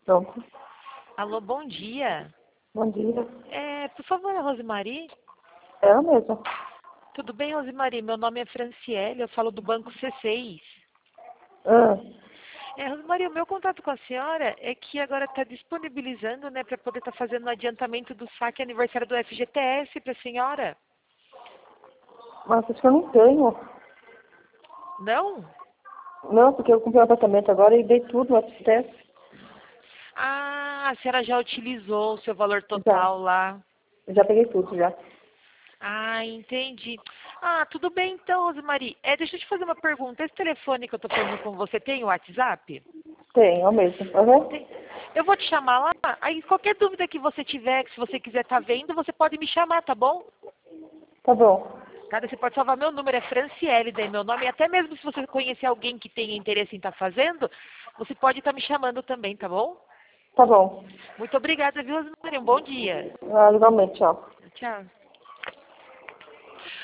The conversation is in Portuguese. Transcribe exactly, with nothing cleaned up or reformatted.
Pronto. Alô, bom dia. Bom dia. É, por favor, a Rosemary? É ela mesma. Tudo bem, Rosemary? Meu nome é Franciele, eu falo do Banco C seis. Ah, É, Rosemary, o meu contato com a senhora é que agora está disponibilizando, né, para poder estar fazendo o adiantamento do saque aniversário do F G T S para a senhora. mas acho que eu não tenho. Não? Não, porque eu comprei um apartamento agora e dei tudo no F G T S. Ah, a senhora já utilizou o seu valor Já. total lá. Já peguei tudo, já. Ah, entendi. Ah, tudo bem então, Rosemary. É, deixa eu te fazer uma pergunta. Esse telefone que eu tô falando com você tem o WhatsApp? Tem, é o mesmo. Uhum. Tem. Eu vou te chamar lá. Aí qualquer dúvida que você tiver, que se você quiser estar vendo, você pode me chamar, tá bom? Tá bom. Cara, você pode salvar meu número, é Franciele, daí meu nome. E até mesmo se você conhecer alguém que tenha interesse em estar fazendo, você pode estar me chamando também, tá bom? Tá bom. Muito obrigada, viu, Rosemary? Um bom dia. Ah, igualmente, tchau. Tchau.